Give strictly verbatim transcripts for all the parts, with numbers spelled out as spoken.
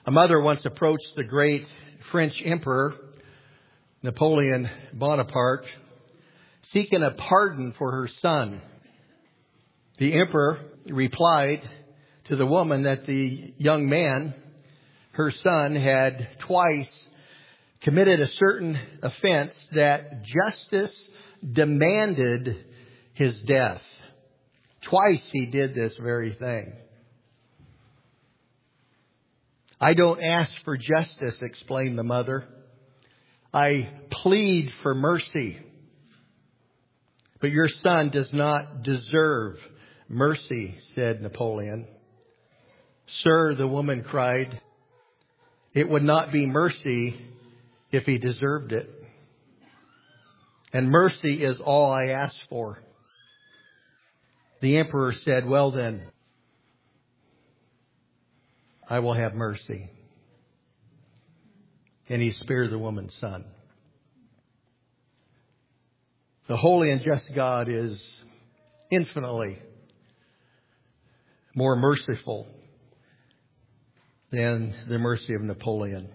A mother once approached the great French Emperor, Napoleon Bonaparte, seeking a pardon for her son. The emperor replied to the woman that the young man, her son, had twice committed a certain offense that justice demanded his death. Twice he did this very thing. I don't ask for justice, explained the mother. I plead for mercy. But your son does not deserve mercy, said Napoleon. Sir, the woman cried, it would not be mercy if he deserved it. And mercy is all I ask for. The emperor said, well then, I will have mercy. And he spared the woman's son. The holy and just God is infinitely more merciful than the mercy of Napoleon.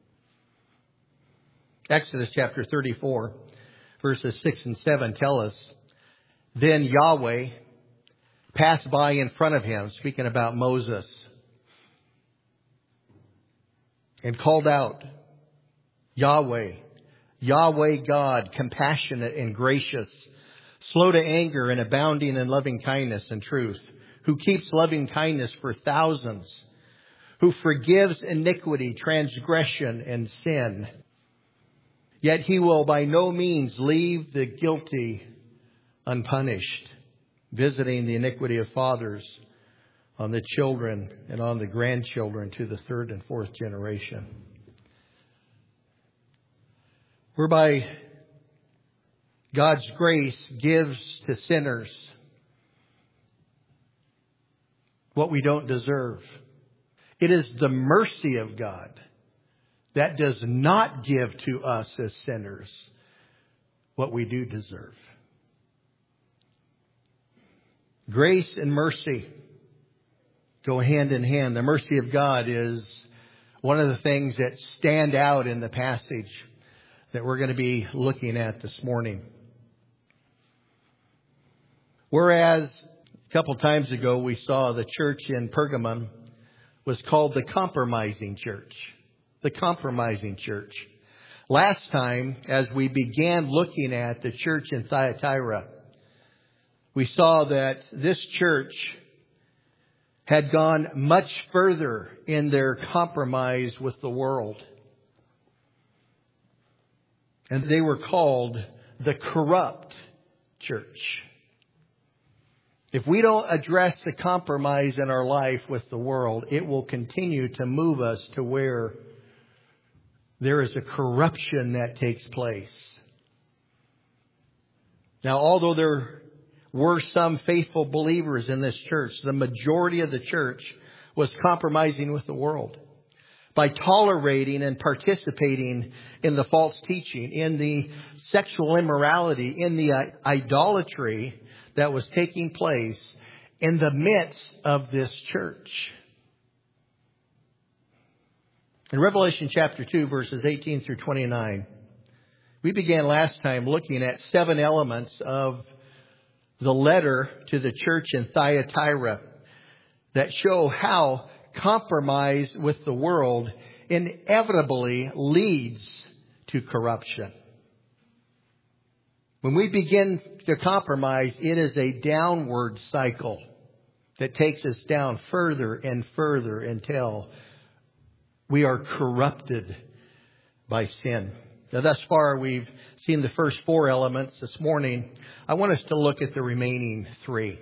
Exodus chapter thirty-four, verses six and seven tell us, then Yahweh passed by in front of him, speaking about Moses, and called out, Yahweh, Yahweh God, compassionate and gracious, slow to anger and abounding in loving kindness and truth, who keeps loving kindness for thousands, who forgives iniquity, transgression, and sin. Yet he will by no means leave the guilty unpunished, visiting the iniquity of fathers on the children and on the grandchildren to the third and fourth generation. Whereby God's grace gives to sinners what we don't deserve. It is the mercy of God that does not give to us as sinners what we do deserve. Grace and mercy go hand in hand. The mercy of God is one of the things that stand out in the passage that we're going to be looking at this morning. Whereas a couple times ago we saw the church in Pergamum was called the compromising church. The compromising church. Last time, as we began looking at the church in Thyatira, we saw that this church had gone much further in their compromise with the world. And they were called the corrupt church. If we don't address the compromise in our life with the world, it will continue to move us to where there is a corruption that takes place. Now, although there were some faithful believers in this church, the majority of the church was compromising with the world by tolerating and participating in the false teaching, in the sexual immorality, in the idolatry that was taking place in the midst of this church. In Revelation chapter two, verses eighteen through twenty-nine, we began last time looking at seven elements of the letter to the church in Thyatira that show how compromise with the world inevitably leads to corruption. When we begin to compromise, it is a downward cycle that takes us down further and further until we are corrupted by sin. Now, thus far, we've seen the first four elements. This morning, I want us to look at the remaining three.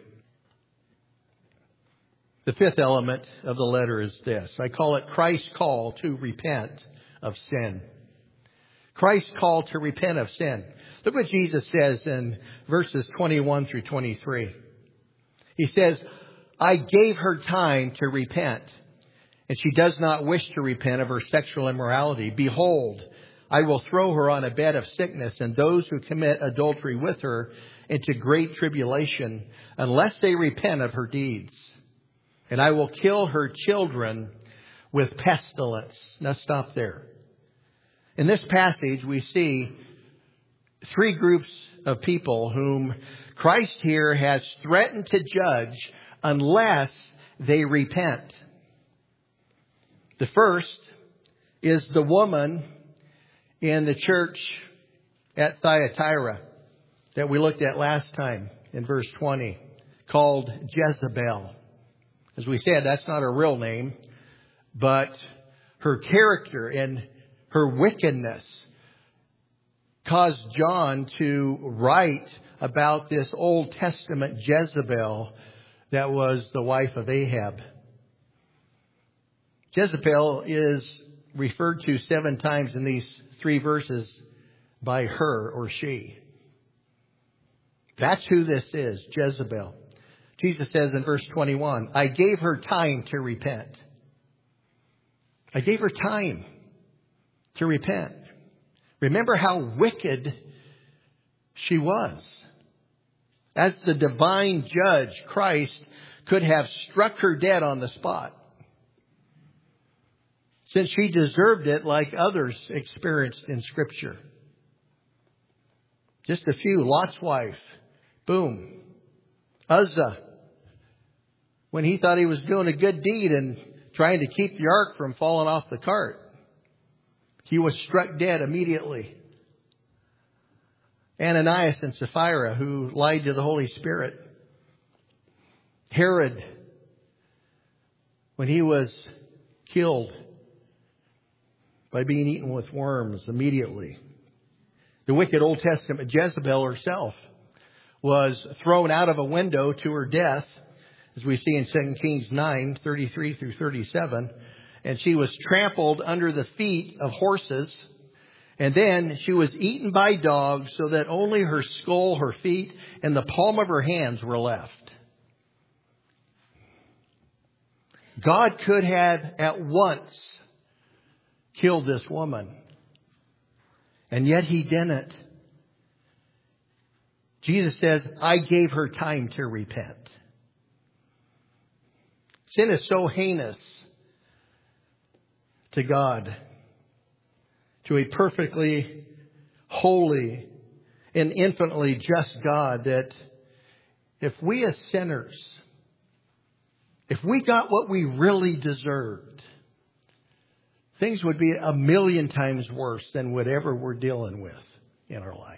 The fifth element of the letter is this. I call it Christ's call to repent of sin. Christ's call to repent of sin. Look what Jesus says in verses twenty-one through twenty-three. He says, I gave her time to repent, and she does not wish to repent of her sexual immorality. Behold, I will throw her on a bed of sickness, and those who commit adultery with her into great tribulation, unless they repent of her deeds. And I will kill her children with pestilence. Now stop there. In this passage, we see three groups of people whom Christ here has threatened to judge unless they repent. The first is the woman in the church at Thyatira that we looked at last time in verse twenty, called Jezebel. As we said, that's not her real name, but her character and her wickedness caused John to write about this Old Testament Jezebel that was the wife of Ahab. Jezebel is referred to seven times in these three verses by her or she. That's who this is, Jezebel. Jesus says in verse twenty-one, I gave her time to repent. I gave her time to repent. Remember how wicked she was. As the divine judge, Christ could have struck her dead on the spot, since she deserved it like others experienced in Scripture. Just a few. Lot's wife. Boom. Uzzah, when he thought he was doing a good deed and trying to keep the ark from falling off the cart, he was struck dead immediately. Ananias and Sapphira, who lied to the Holy Spirit. Herod, when he was killed by being eaten with worms immediately. The wicked Old Testament Jezebel herself was thrown out of a window to her death, as we see in Second Kings nine, thirty-three through thirty-seven. And she was trampled under the feet of horses. And then she was eaten by dogs so that only her skull, her feet, and the palm of her hands were left. God could have at once killed this woman. And yet He didn't. Jesus says, I gave her time to repent. Sin is so heinous to God, to a perfectly holy and infinitely just God, that if we as sinners, if we got what we really deserved, things would be a million times worse than whatever we're dealing with in our life.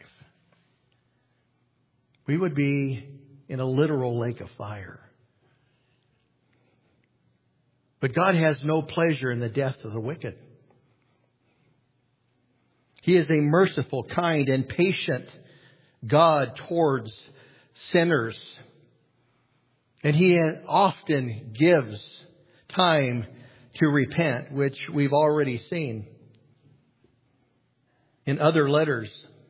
We would be in a literal lake of fire. But God has no pleasure in the death of the wicked. He is a merciful, kind, and patient God towards sinners. And He often gives time to repent, which we've already seen in other letters.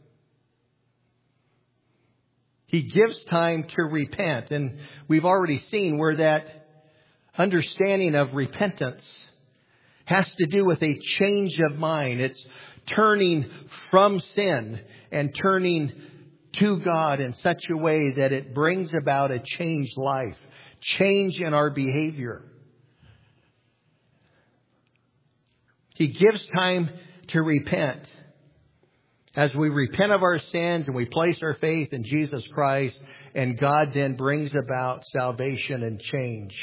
He gives time to repent. And we've already seen where that understanding of repentance has to do with a change of mind. It's turning from sin and turning to God in such a way that it brings about a changed life, change in our behavior. He gives time to repent. As we repent of our sins and we place our faith in Jesus Christ, and God then brings about salvation and change.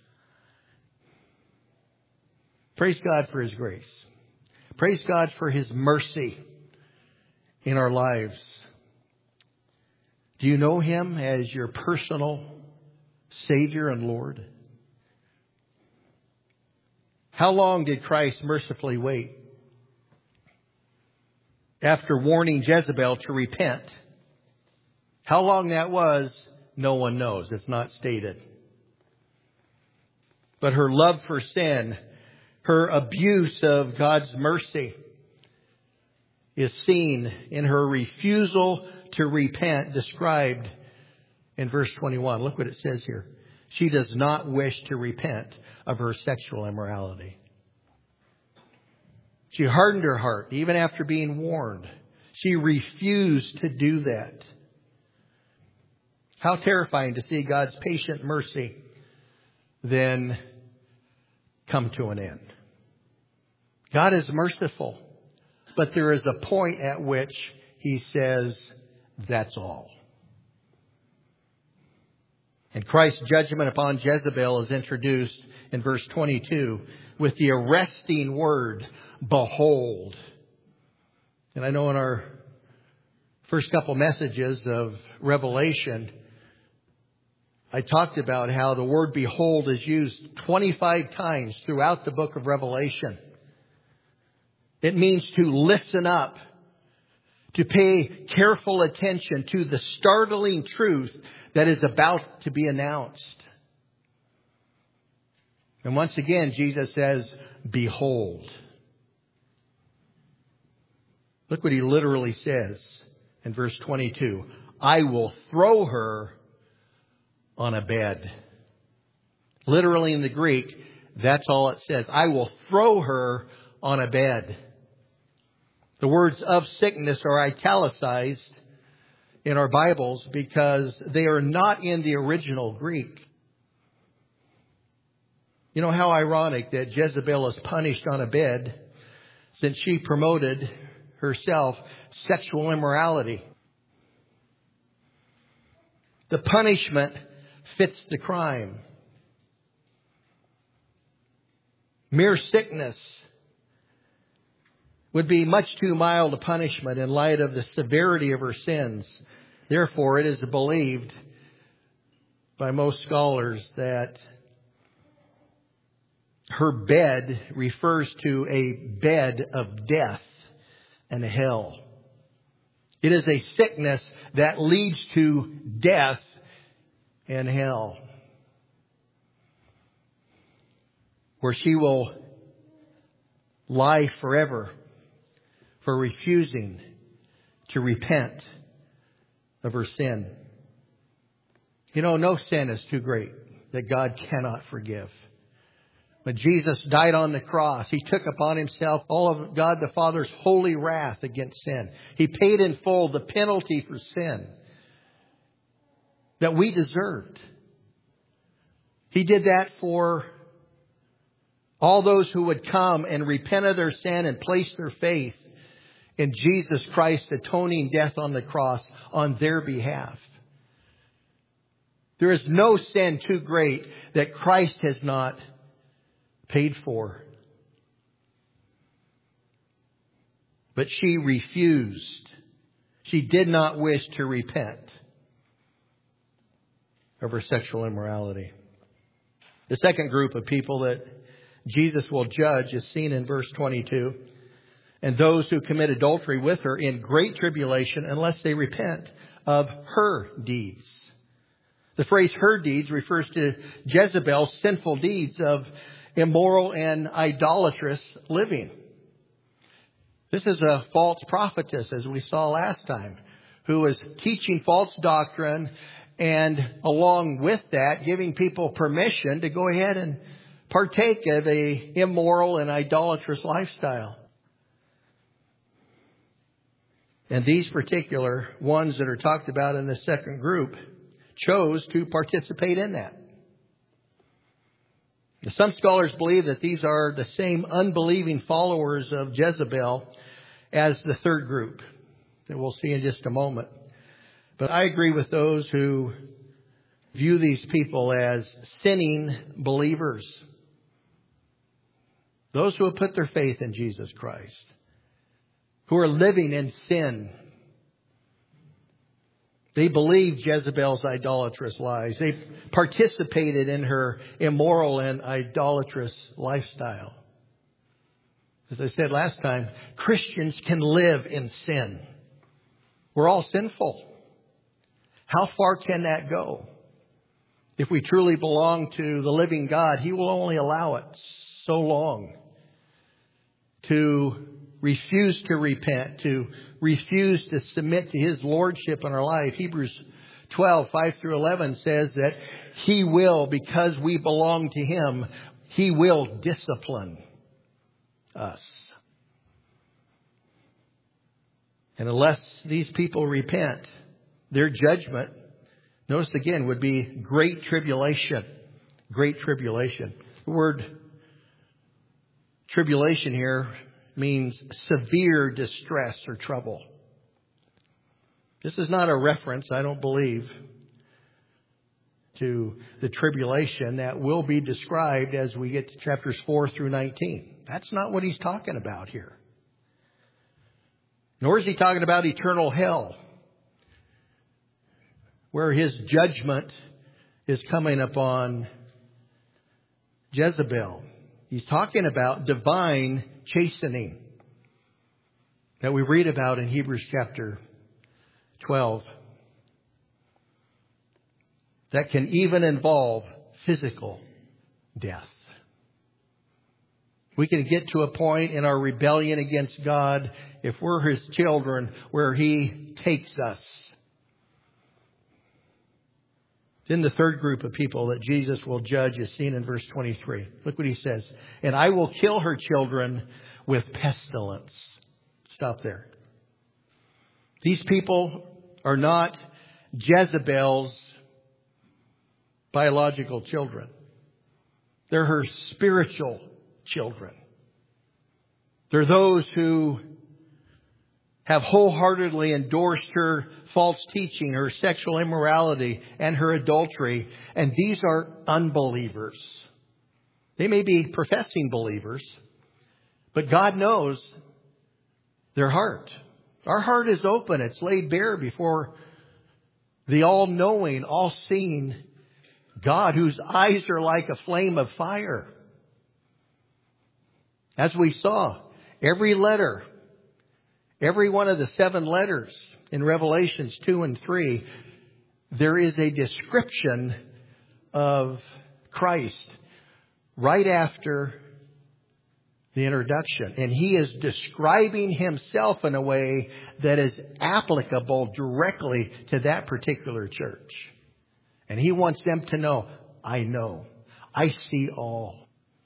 Praise God for His grace. Praise God for His mercy in our lives. Do you know Him as your personal Savior and Lord? How long did Christ mercifully wait after warning Jezebel to repent? How long that was, no one knows. It's not stated. But her love for sin, her abuse of God's mercy, is seen in her refusal to repent, described in verse twenty-one. Look what it says here. She does not wish to repent of her sexual immorality. She hardened her heart even after being warned. She refused to do that. How terrifying to see God's patient mercy then come to an end. God is merciful, but there is a point at which He says, that's all. And Christ's judgment upon Jezebel is introduced in verse twenty-two with the arresting word, behold. And I know in our first couple messages of Revelation, I talked about how the word behold is used twenty-five times throughout the book of Revelation. It means to listen up, to pay careful attention to the startling truth that is about to be announced. And once again, Jesus says, behold. Look what He literally says in verse twenty-two. I will throw her on a bed. Literally in the Greek, that's all it says. I will throw her on a bed. The words of sickness are italicized in our Bibles because they are not in the original Greek. You know how ironic that Jezebel is punished on a bed since she promoted herself sexual immorality. The punishment fits the crime. Mere sickness would be much too mild a punishment in light of the severity of her sins. Therefore, it is believed by most scholars that her bed refers to a bed of death and hell. It is a sickness that leads to death and hell, where she will lie forever for refusing to repent of her sin. You know, no sin is too great that God cannot forgive. When Jesus died on the cross, He took upon Himself all of God the Father's holy wrath against sin. He paid in full the penalty for sin that we deserved. He did that for all those who would come and repent of their sin and place their faith in Jesus Christ's atoning death on the cross on their behalf. There is no sin too great that Christ has not paid for. But she refused. She did not wish to repent of her sexual immorality. The second group of people that Jesus will judge is seen in verse twenty-two. And those who commit adultery with her in great tribulation unless they repent of her deeds. The phrase her deeds refers to Jezebel's sinful deeds of immoral and idolatrous living. This is a false prophetess, as we saw last time, who was teaching false doctrine and along with that giving people permission to go ahead and partake of a immoral and idolatrous lifestyle. And these particular ones that are talked about in the second group chose to participate in that. Some scholars believe that these are the same unbelieving followers of Jezebel as the third group that we'll see in just a moment. But I agree with those who view these people as sinning believers. Those who have put their faith in Jesus Christ, who are living in sin. They believed Jezebel's idolatrous lies. They participated in her immoral and idolatrous lifestyle. As I said last time, Christians can live in sin. We're all sinful. How far can that go? If we truly belong to the living God, He will only allow it so long. To refuse to repent, to refuse to submit to His lordship in our life. Hebrews twelve, five through eleven says that He will, because we belong to Him, He will discipline us. And unless these people repent, their judgment, notice again, would be great tribulation. Great tribulation. The word Tribulation here means severe distress or trouble. This is not a reference, I don't believe, to the tribulation that will be described as we get to chapters four through nineteen. That's not what he's talking about here. Nor is he talking about eternal hell, where his judgment is coming upon Jezebel. He's talking about divine chastening that we read about in Hebrews chapter twelve. That can even involve physical death. We can get to a point in our rebellion against God, if we're His children, where He takes us. Then the third group of people that Jesus will judge is seen in verse twenty-three. Look what He says. And I will kill her children with pestilence. Stop there. These people are not Jezebel's biological children. They're her spiritual children. They're those who have wholeheartedly endorsed her false teaching, her sexual immorality, and her adultery. And these are unbelievers. They may be professing believers, but God knows their heart. Our heart is open. It's laid bare before the all-knowing, all-seeing God, whose eyes are like a flame of fire. As we saw, every letter, every one of the seven letters in Revelations two and three, there is a description of Christ right after the introduction. And He is describing Himself in a way that is applicable directly to that particular church. And He wants them to know, I know, I see all.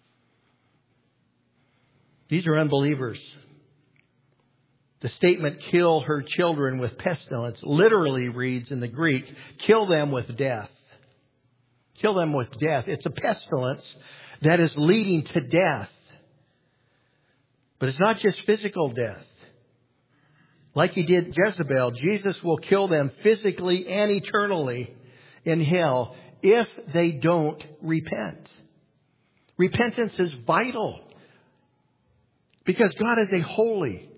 These are unbelievers. The statement, kill her children with pestilence, literally reads in the Greek, kill them with death. Kill them with death. It's a pestilence that is leading to death. But it's not just physical death. Like He did Jezebel, Jesus will kill them physically and eternally in hell if they don't repent. Repentance is vital because God is a holy,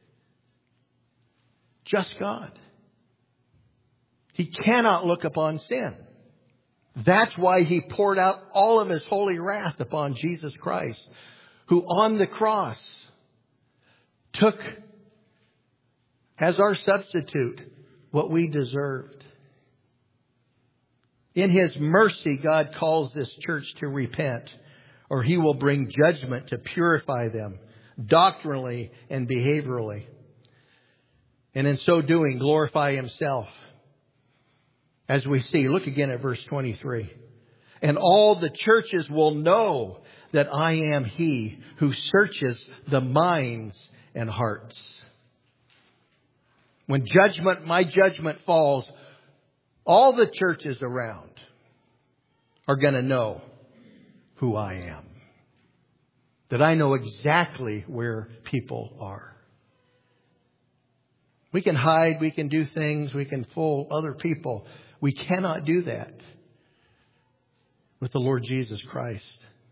just God. He cannot look upon sin. That's why He poured out all of His holy wrath upon Jesus Christ, who on the cross took as our substitute what we deserved. In His mercy, God calls this church to repent, or He will bring judgment to purify them doctrinally and behaviorally. And in so doing, glorify Himself. As we see, look again at verse twenty-three. And all the churches will know that I am He who searches the minds and hearts. When judgment, my judgment falls, all the churches around are going to know who I am. That I know exactly where people are. We can hide, we can do things, we can fool other people. We cannot do that with the Lord Jesus Christ.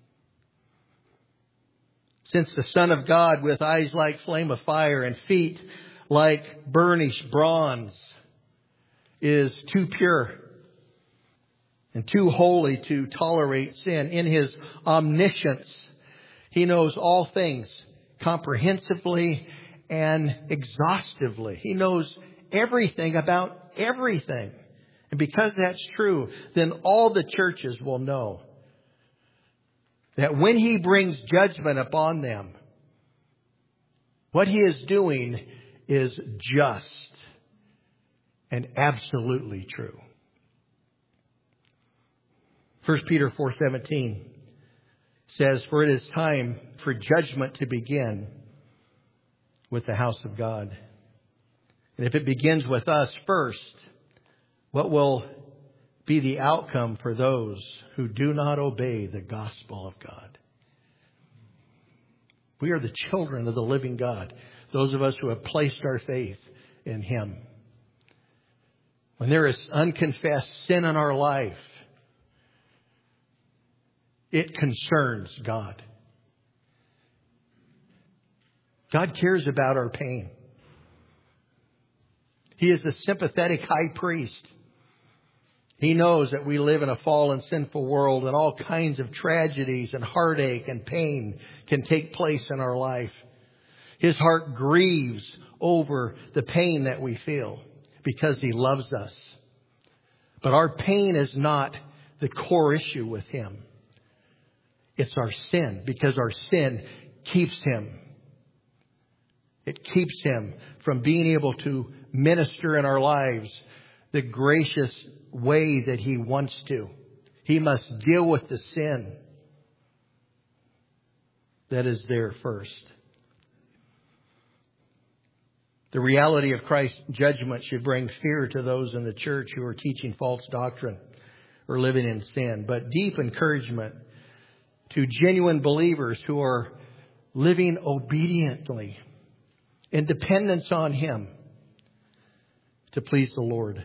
Since the Son of God, with eyes like flame of fire and feet like burnished bronze, is too pure and too holy to tolerate sin. In His omniscience, He knows all things comprehensively and exhaustively. He knows everything about everything. And because that's true, then all the churches will know that when He brings judgment upon them, what He is doing is just and absolutely true. First Peter four seventeen says, for it is time for judgment to begin with the house of God. And if it begins with us first, what will be the outcome for those who do not obey the gospel of God? We are the children of the living God. Those of us who have placed our faith in Him. When there is unconfessed sin in our life, it concerns God. God cares about our pain. He is a sympathetic high priest. He knows that we live in a fallen, sinful world, and all kinds of tragedies and heartache and pain can take place in our life. His heart grieves over the pain that we feel because He loves us. But our pain is not the core issue with Him. It's our sin, because our sin keeps Him. It keeps Him from being able to minister in our lives the gracious way that He wants to. He must deal with the sin that is there first. The reality of Christ's judgment should bring fear to those in the church who are teaching false doctrine or living in sin, but deep encouragement to genuine believers who are living obediently in dependence on Him to please the Lord.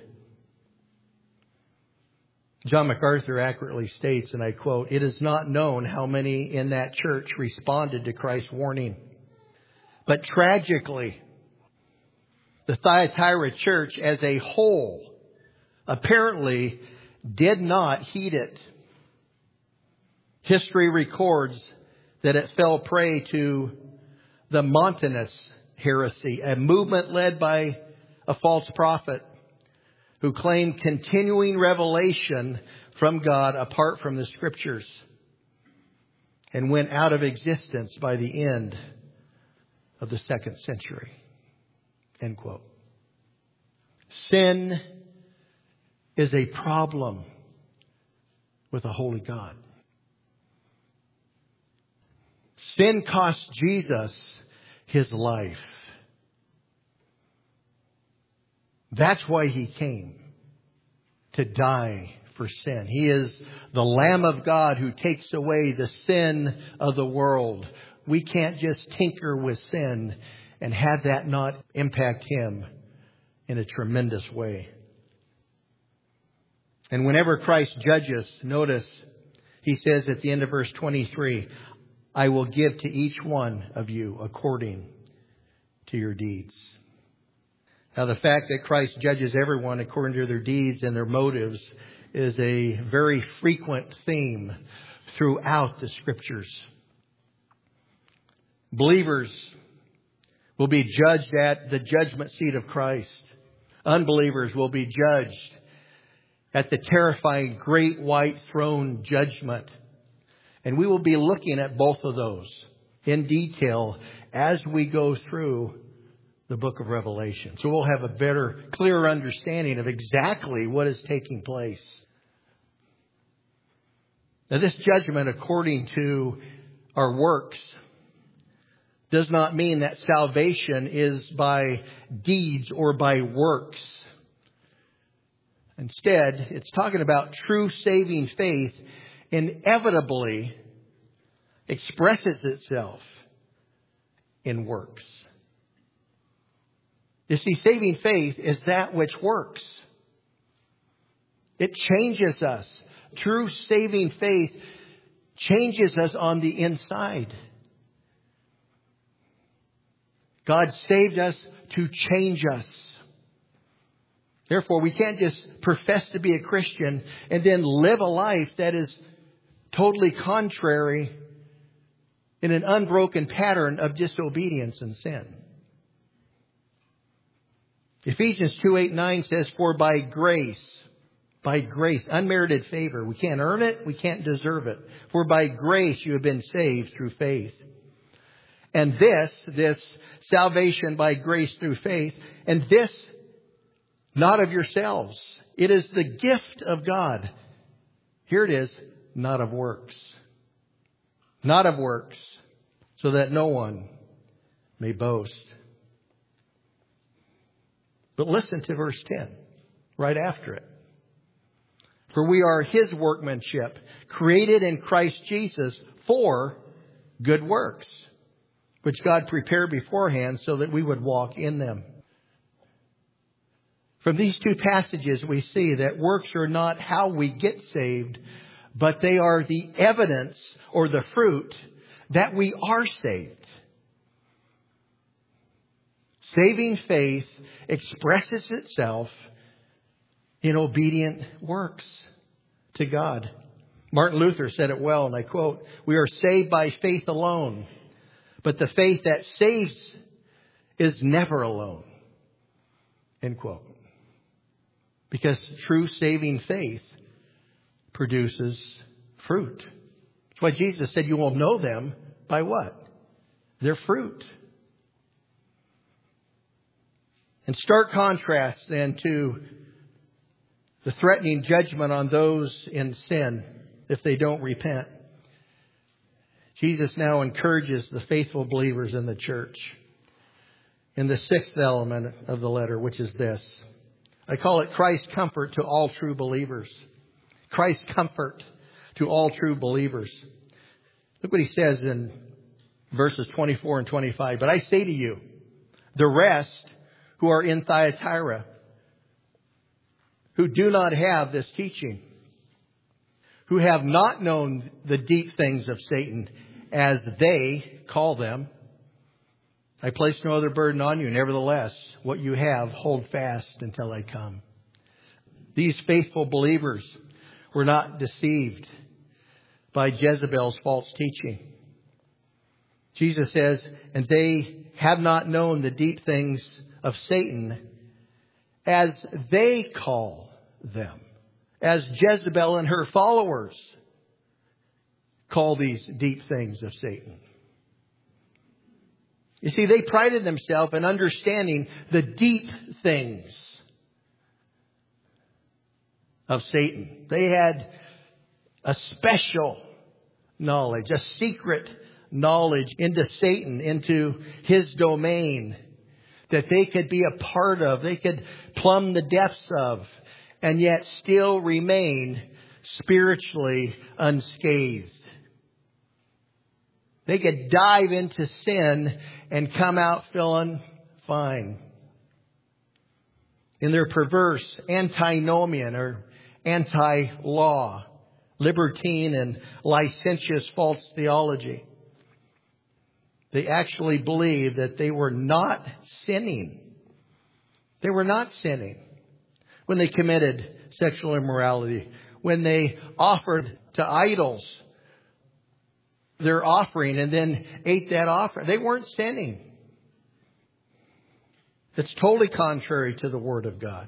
John MacArthur accurately states, and I quote, "It is not known how many in that church responded to Christ's warning. But tragically, the Thyatira church as a whole apparently did not heed it. History records that it fell prey to the Montanist heresy, a movement led by a false prophet who claimed continuing revelation from God apart from the Scriptures, and went out of existence by the end of the second century." End quote. Sin is a problem with a holy God. Sin cost Jesus His life. That's why He came, to die for sin. He is the Lamb of God who takes away the sin of the world. We can't just tinker with sin and have that not impact Him in a tremendous way. And whenever Christ judges, notice He says at the end of verse twenty-three, "I will give to each one of you according to your deeds." Now, the fact that Christ judges everyone according to their deeds and their motives is a very frequent theme throughout the Scriptures. Believers will be judged at the judgment seat of Christ. Unbelievers will be judged at the terrifying great white throne judgment. And we will be looking at both of those in detail as we go through the book of Revelation. So we'll have a better, clearer understanding of exactly what is taking place. Now, this judgment, according to our works, does not mean that salvation is by deeds or by works. Instead, it's talking about true saving faith inevitably expresses itself in works. You see, saving faith is that which works. It changes us. True saving faith changes us on the inside. God saved us to change us. Therefore, we can't just profess to be a Christian and then live a life that is totally contrary in an unbroken pattern of disobedience and sin. Ephesians two, eight, nine says, "For by grace," by grace, unmerited favor. We can't earn it. We can't deserve it. "For by grace you have been saved through faith. And this, this salvation by grace through faith, and this not of yourselves. It is the gift of God." Here it is, not of works. Not of works, so that no one may boast. But listen to verse ten, right after it. "For we are His workmanship, created in Christ Jesus for good works, which God prepared beforehand so that we would walk in them. From these two passages, we see that works are not how we get saved, but they are the evidence or the fruit that we are saved. Saving faith expresses itself in obedient works to God. Martin Luther said it well, and I quote, "We are saved by faith alone, but the faith that saves is never alone." End quote. Because true saving faith produces fruit. That's why Jesus said you will know them by what? Their fruit. In stark contrast then to the threatening judgment on those in sin if they don't repent, Jesus now encourages the faithful believers in the church in the sixth element of the letter, which is this. I call it Christ's comfort to all true believers. Christ's comfort to all true believers. Look what he says in verses twenty-four and twenty-five. "But I say to you, the rest who are in Thyatira, who do not have this teaching, who have not known the deep things of Satan, as they call them, I place no other burden on you. Nevertheless, what you have, hold fast until I come." These faithful believers were not deceived by Jezebel's false teaching. Jesus says, and they have not known the deep things of Satan as they call them. As Jezebel and her followers call these deep things of Satan. You see, they prided themselves in understanding the deep things of Satan. They had a special knowledge, a secret knowledge into Satan, into his domain that they could be a part of. They could plumb the depths of and yet still remain spiritually unscathed. They could dive into sin and come out feeling fine. In their perverse antinomian or anti-law, libertine and licentious false theology, they actually believed that they were not sinning. They were not sinning when they committed sexual immorality, when they offered to idols their offering and then ate that offering. They weren't sinning. It's totally contrary to the Word of God.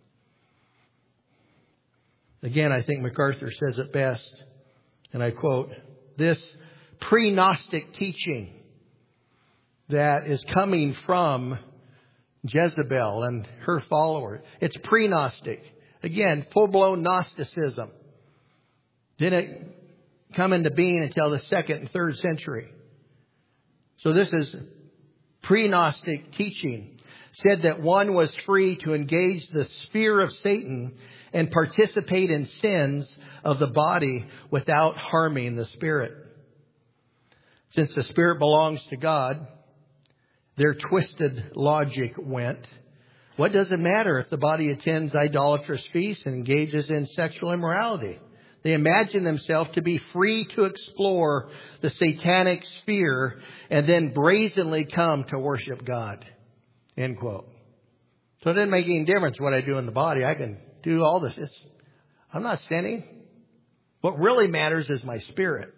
Again, I think MacArthur says it best, and I quote, "This pre-Gnostic teaching that is coming from Jezebel and her followers, it's pre-Gnostic. Again, full-blown Gnosticism. Didn't come into being until the second and third century. So this is pre-Gnostic teaching. Said that one was free to engage the sphere of Satan and participate in sins of the body without harming the spirit. Since the spirit belongs to God, their twisted logic went, what does it matter if the body attends idolatrous feasts and engages in sexual immorality? They imagine themselves to be free to explore the satanic sphere and then brazenly come to worship God." End quote. So it doesn't make any difference what I do in the body. I can do all this. It's, I'm not sinning. What really matters is my spirit.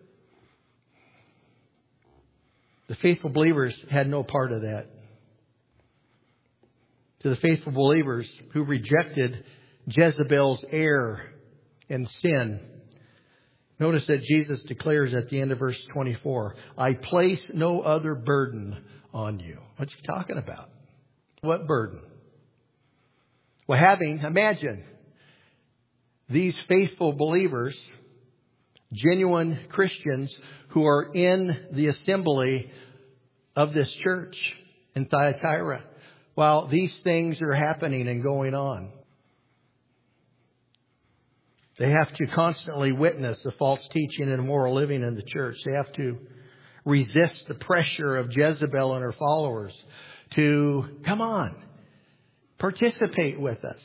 The faithful believers had no part of that. To the faithful believers who rejected Jezebel's error and sin, notice that Jesus declares at the end of verse twenty-four, "I place no other burden on you." What's he talking about? What burden? Well, having, imagine, these faithful believers, genuine Christians who are in the assembly of this church in Thyatira, while these things are happening and going on. They have to constantly witness the false teaching and immoral living in the church. They have to resist the pressure of Jezebel and her followers to, come on, participate with us.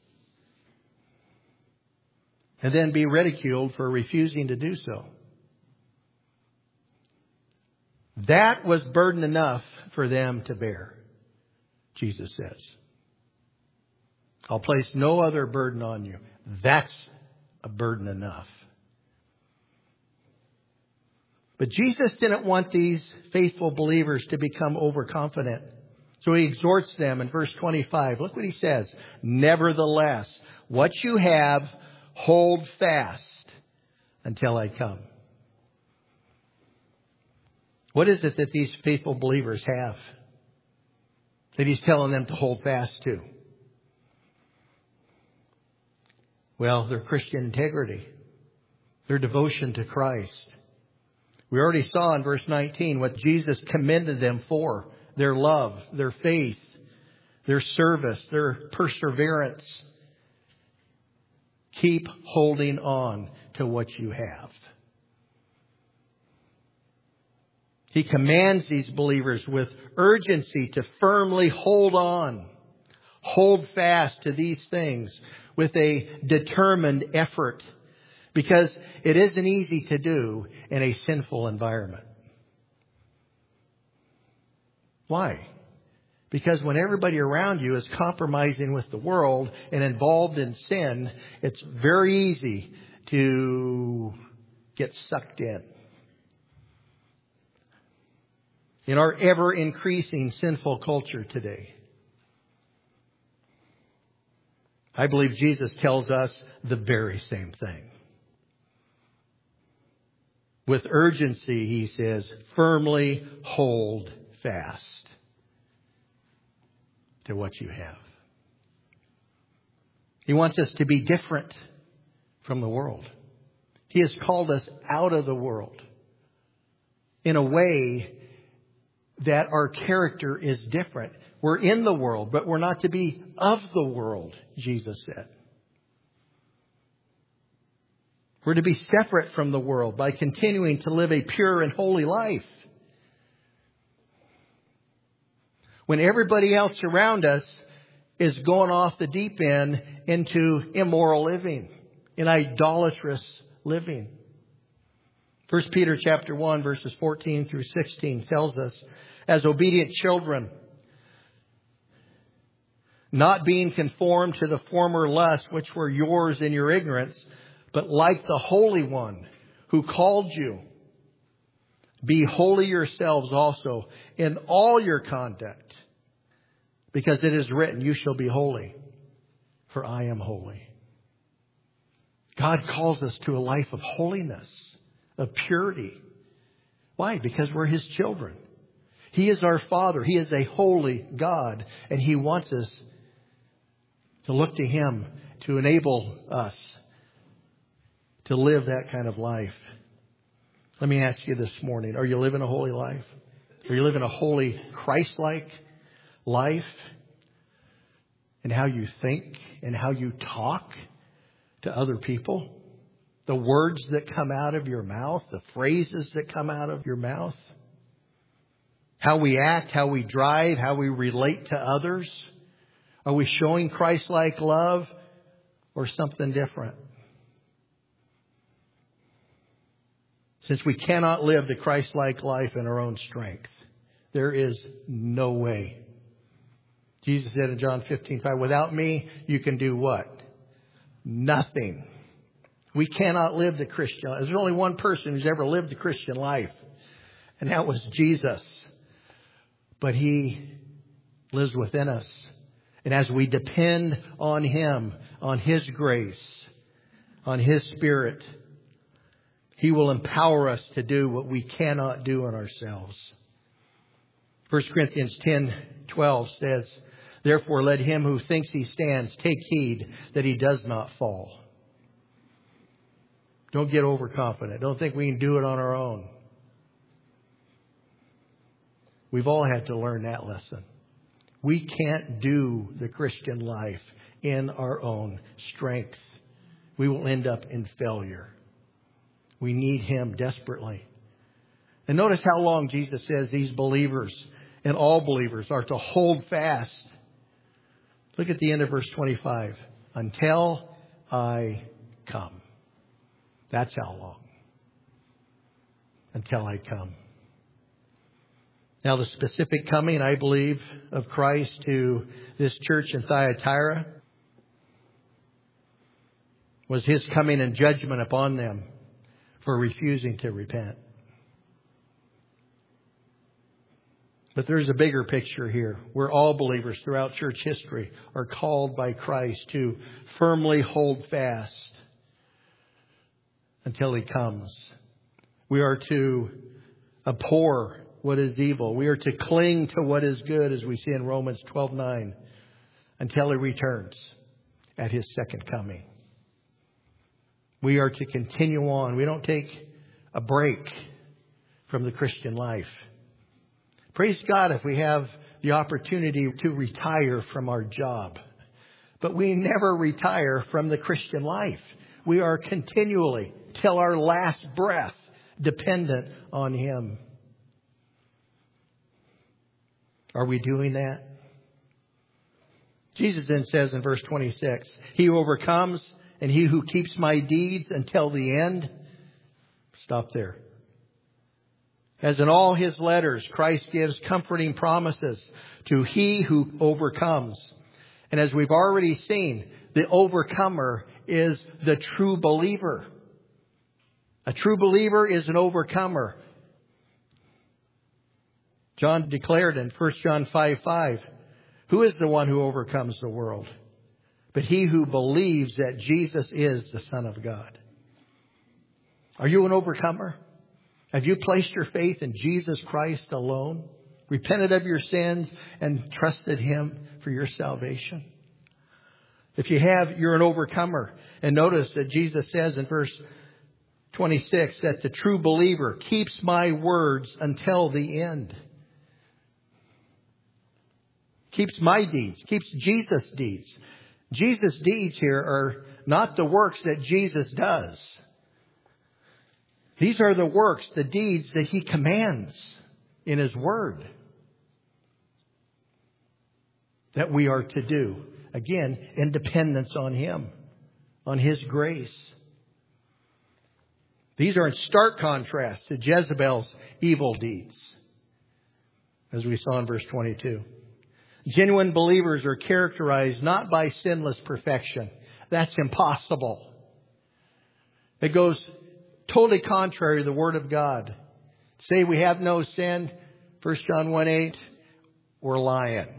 And then be ridiculed for refusing to do so. That was burden enough for them to bear, Jesus says. I'll place no other burden on you. That's a burden enough. But Jesus didn't want these faithful believers to become overconfident. So he exhorts them in verse twenty-five. Look what he says. Nevertheless, what you have, hold fast until I come. What is it that these faithful believers have that he's telling them to hold fast to? Well, their Christian integrity, their devotion to Christ. We already saw in verse nineteen what Jesus commended them for. Their love, their faith, their service, their perseverance. Keep holding on to what you have. He commands these believers with urgency to firmly hold on. Hold fast to these things with a determined effort. Because it isn't easy to do in a sinful environment. Why? Because when everybody around you is compromising with the world and involved in sin, it's very easy to get sucked in. In our ever-increasing sinful culture today, I believe Jesus tells us the very same thing. With urgency, he says, firmly hold fast to what you have. He wants us to be different from the world. He has called us out of the world in a way that our character is different. We're in the world, but we're not to be of the world, Jesus said. We're to be separate from the world by continuing to live a pure and holy life. When everybody else around us is going off the deep end into immoral living, in idolatrous living. First Peter chapter one, verses fourteen through sixteen tells us, as obedient children, not being conformed to the former lusts which were yours in your ignorance, but like the Holy One who called you, be holy yourselves also in all your conduct, because it is written, you shall be holy, for I am holy. God calls us to a life of holiness, of purity. Why? Because we're His children. He is our Father. He is a holy God, and He wants us to look to Him to enable us to live that kind of life. Let me ask you this morning, are you living a holy life? Are you living a holy, Christ-like life in how you think and how you talk to other people? The words that come out of your mouth, the phrases that come out of your mouth, how we act, how we drive, how we relate to others. Are we showing Christ-like love or something different? Since we cannot live the Christ-like life in our own strength, there is no way. Jesus said in John fifteen five, without me, you can do what? Nothing. We cannot live the Christian life. There's only one person who's ever lived the Christian life, and that was Jesus. But He lives within us. And as we depend on Him, on His grace, on His Spirit, He will empower us to do what we cannot do in ourselves. First Corinthians ten twelve says, therefore let him who thinks he stands take heed that he does not fall. Don't get overconfident. Don't think we can do it on our own. We've all had to learn that lesson. We can't do the Christian life in our own strength. We will end up in failure. We need Him desperately. And notice how long Jesus says these believers and all believers are to hold fast. Look at the end of verse twenty-five. Until I come. That's how long. Until I come. Now the specific coming, I believe, of Christ to this church in Thyatira was His coming and judgment upon them for refusing to repent. But there's a bigger picture here where all believers throughout church history are called by Christ to firmly hold fast until He comes. We are to abhor what is evil. We are to cling to what is good, as we see in Romans twelve nine, until He returns at His second coming. We are to continue on. We don't take a break from the Christian life. Praise God if we have the opportunity to retire from our job. But we never retire from the Christian life. We are continually, till our last breath, dependent on Him. Are we doing that? Jesus then says in verse twenty-six, He who overcomes and he who keeps my deeds until the end. Stop there. As in all His letters, Christ gives comforting promises to he who overcomes. And as we've already seen, the overcomer is the true believer. A true believer is an overcomer. John declared in First John five five, who is the one who overcomes the world? But he who believes that Jesus is the Son of God. Are you an overcomer? Have you placed your faith in Jesus Christ alone? Repented of your sins and trusted Him for your salvation? If you have, you're an overcomer. And notice that Jesus says in verse twenty-six that the true believer keeps my words until the end. Keeps my deeds. Keeps Jesus' deeds. Jesus' deeds here are not the works that Jesus does. These are the works, the deeds that He commands in His Word that we are to do. Again, in dependence on Him, on His grace. These are in stark contrast to Jezebel's evil deeds, as we saw in verse twenty-two. Genuine believers are characterized not by sinless perfection. That's impossible. It goes totally contrary to the Word of God. Say we have no sin, First John one eight, we're lying.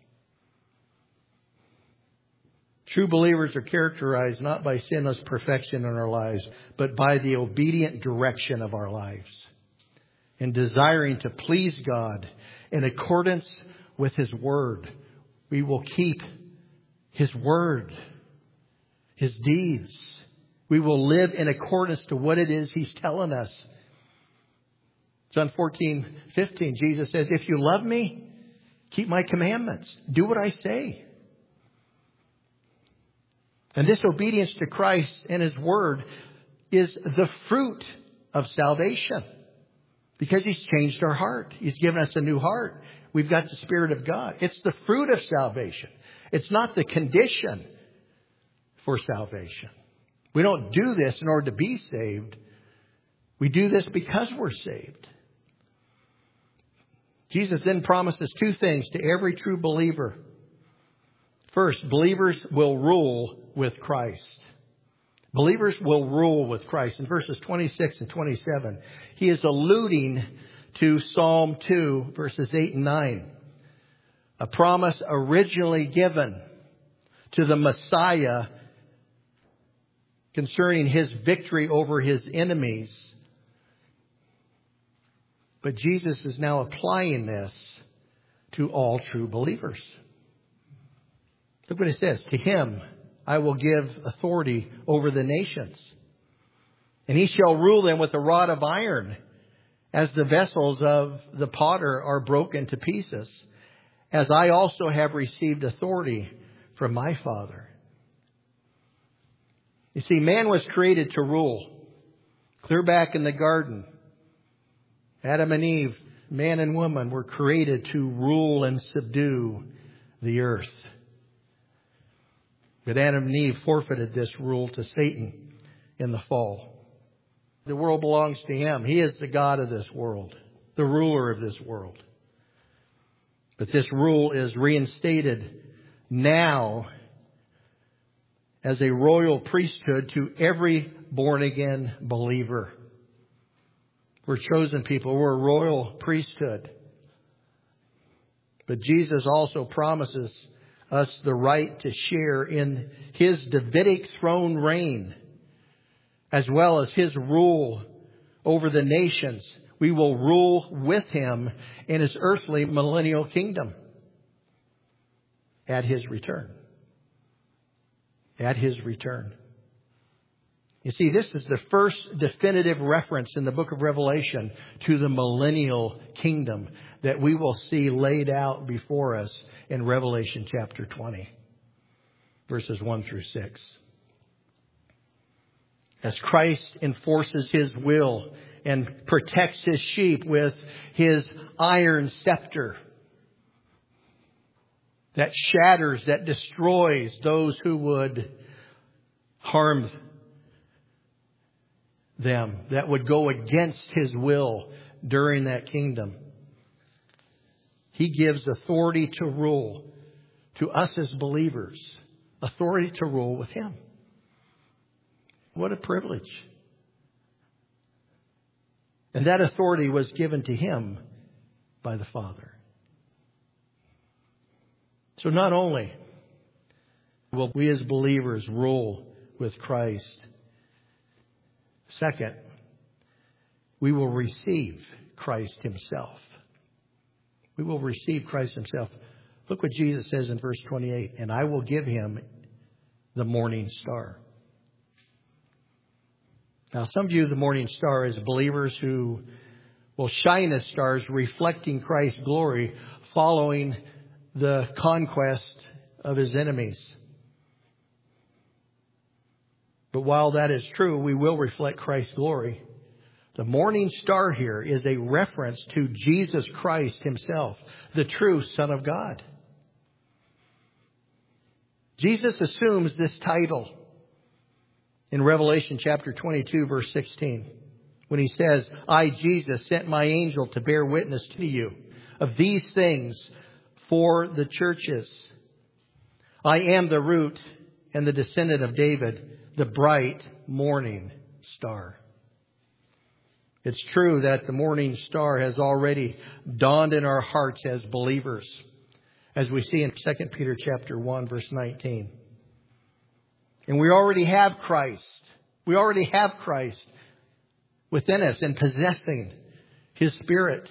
True believers are characterized not by sinless perfection in our lives, but by the obedient direction of our lives. In desiring to please God in accordance with His Word. We will keep His Word, His deeds. We will live in accordance to what it is He's telling us. John fourteen fifteen, Jesus says, if you love me, keep my commandments. Do what I say. And this obedience to Christ and His Word is the fruit of salvation. Because He's changed our heart. He's given us a new heart. We've got the Spirit of God. It's the fruit of salvation. It's not the condition for salvation. We don't do this in order to be saved. We do this because we're saved. Jesus then promises two things to every true believer. First, believers will rule with Christ. Believers will rule with Christ. In verses twenty-six and twenty-seven, He is alluding to Psalm two, verses eight and nine. A promise originally given to the Messiah concerning His victory over His enemies. But Jesus is now applying this to all true believers. Look what it says. To Him I will give authority over the nations, and He shall rule them with a rod of iron, as the vessels of the potter are broken to pieces, as I also have received authority from my Father. You see, man was created to rule. Clear back in the garden. Adam and Eve, man and woman, were created to rule and subdue the earth. But Adam and Eve forfeited this rule to Satan in the fall. The world belongs to him. He is the God of this world, the ruler of this world. But this rule is reinstated now as a royal priesthood to every born-again believer. We're chosen people. We're a royal priesthood. But Jesus also promises us the right to share in His Davidic throne reign, as well as His rule over the nations. We will rule with Him in His earthly millennial kingdom at His return. At His return. You see, this is the first definitive reference in the book of Revelation to the millennial kingdom that we will see laid out before us in Revelation chapter twenty, verses one through six. As Christ enforces His will and protects His sheep with His iron scepter that shatters, that destroys those who would harm them, that would go against His will during that kingdom. He gives authority to rule to us as believers, authority to rule with Him. What a privilege. And that authority was given to Him by the Father. So not only will we as believers rule with Christ, second, we will receive Christ Himself. We will receive Christ Himself. Look what Jesus says in verse twenty-eight. And I will give Him the morning star. Now, some view the morning star as believers who will shine as stars, reflecting Christ's glory, following the conquest of His enemies. But while that is true, we will reflect Christ's glory. The morning star here is a reference to Jesus Christ Himself, the true Son of God. Jesus assumes this title in Revelation chapter twenty-two, verse sixteen, when He says, I, Jesus, sent my angel to bear witness to you of these things for the churches. I am the root and the descendant of David, the bright morning star. It's true that the morning star has already dawned in our hearts as believers, as we see in Second Peter chapter one, verse nineteen. And we already have Christ. We already have Christ within us and possessing His Spirit.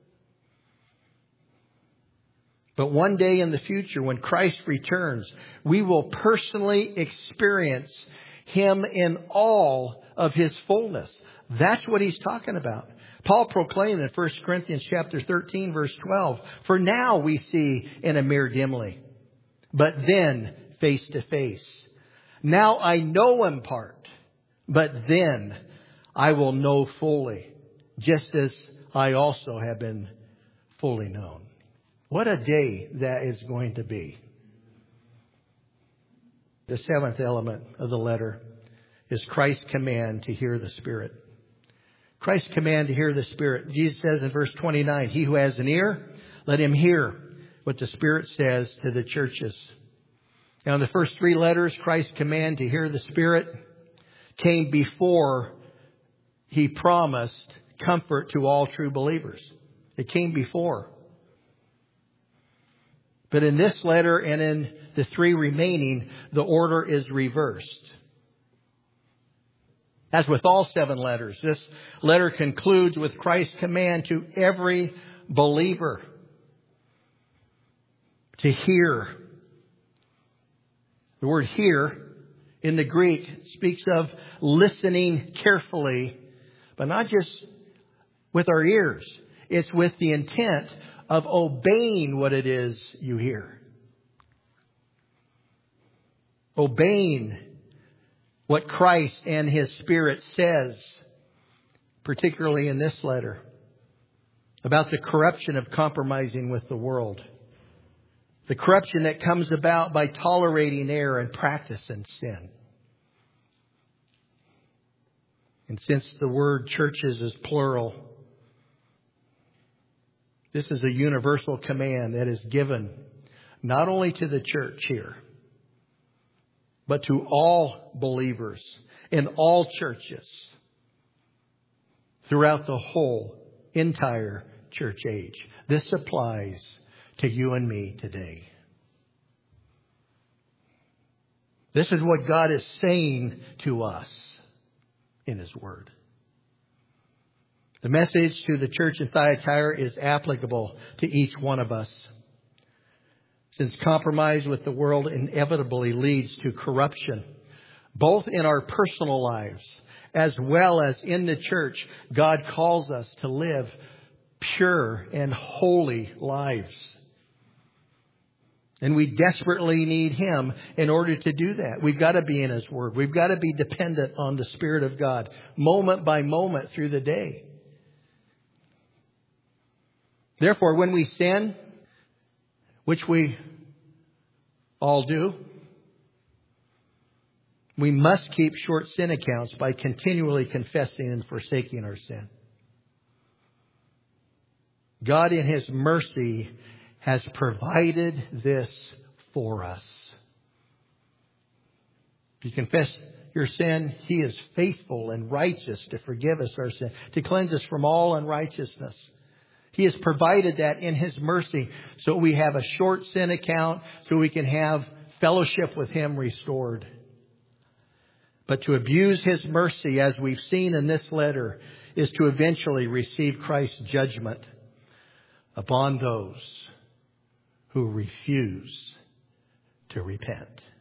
But one day in the future, when Christ returns, we will personally experience Him in all of His fullness. That's what He's talking about. Paul proclaimed in First Corinthians chapter thirteen, verse twelve, for now we see in a mirror dimly, but then face to face. Now I know in part, but then I will know fully, just as I also have been fully known. What a day that is going to be. The seventh element of the letter is Christ's command to hear the Spirit. Christ's command to hear the Spirit. Jesus says in verse twenty-nine, he who has an ear, let him hear what the Spirit says to the churches. Now, in the first three letters, Christ's command to hear the Spirit came before He promised comfort to all true believers. It came before. But in this letter and in the three remaining, the order is reversed. As with all seven letters, this letter concludes with Christ's command to every believer to hear. The word hear in the Greek speaks of listening carefully, but not just with our ears. It's with the intent of obeying what it is you hear. Obeying what Christ and His Spirit says, particularly in this letter. about the corruption of compromising with the world. The corruption that comes about by tolerating error and practicing sin. And since the word churches is plural, this is a universal command that is given not only to the church here, but to all believers in all churches throughout the whole entire church age. This applies to you and me today. This is what God is saying to us in His Word. The message to the church in Thyatira is applicable to each one of us. Since compromise with the world inevitably leads to corruption, both in our personal lives as well as in the church, God calls us to live pure and holy lives. And we desperately need Him in order to do that. We've got to be in His Word. We've got to be dependent on the Spirit of God, moment by moment through the day. Therefore, when we sin, which we all do, we must keep short sin accounts by continually confessing and forsaking our sin. God in His mercy has provided this for us. If you confess your sin, He is faithful and righteous to forgive us our sin, to cleanse us from all unrighteousness. He has provided that in His mercy so we have a short sin account, so we can have fellowship with Him restored. But to abuse His mercy, as we've seen in this letter, is to eventually receive Christ's judgment upon those who refuse to repent.